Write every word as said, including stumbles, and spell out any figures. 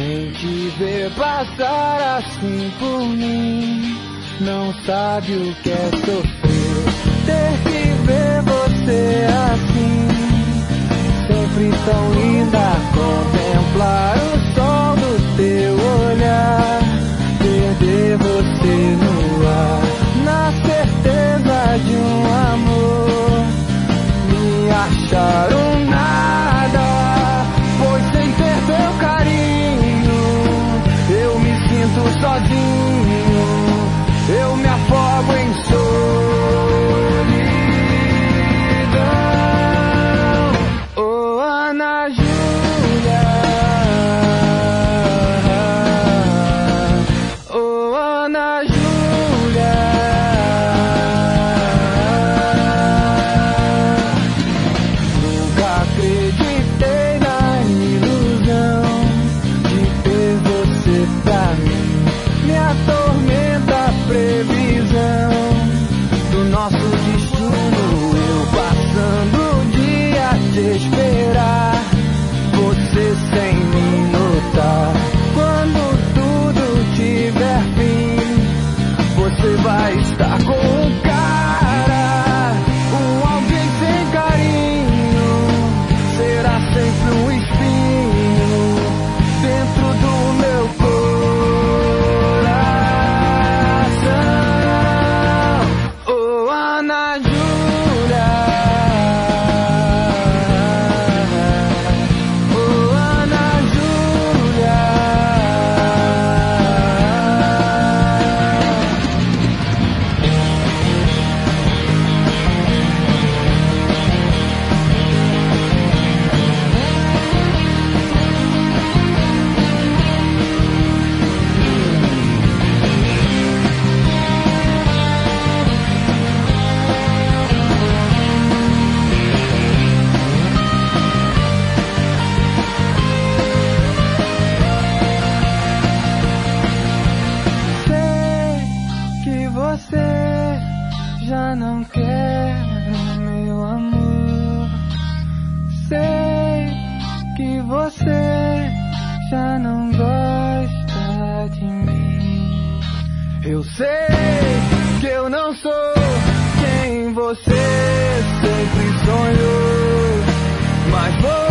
Quem te vê passar assim por mim não sabe o que é sofrer. Ter que ver você assim, sempre tão linda. Contemplar o sol do teu olhar, perder você no ar, na certeza de um amor, me achar um nada, pois sem ter teu carinho eu me sinto sozinho, eu me afogo em solidão. Oh, Ana Júlia, oh, Ana Júlia, nunca acreditei na ilusão de ter você pra mim. Me atormenta a previsão do nosso destino, eu passando o dia a te esperar, você sem me notar. Quando tudo tiver fim, você vai estar com um cara, um alguém sem carinho, será sempre um espinho dentro do meu coração. Oh, Ana Júlia, oh, Ana Júlia, sei que você já não quer meu amor, sei que você já não gosta de mim. Eu sei que eu não sou quem você sempre sonhou, mas vou